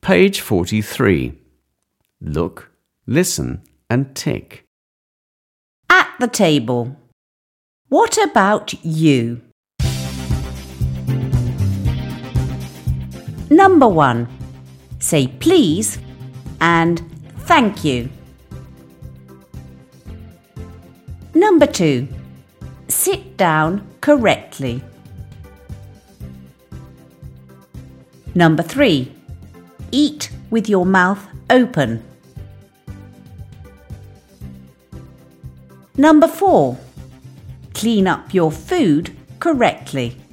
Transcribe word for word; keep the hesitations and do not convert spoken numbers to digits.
Page forty-three. Look, listen and tick. At the table. What about you? Number one. Say please and thank you. Number two. Sit down correctly. Number three. Eat with your mouth open. Number four. Clean up your food correctly.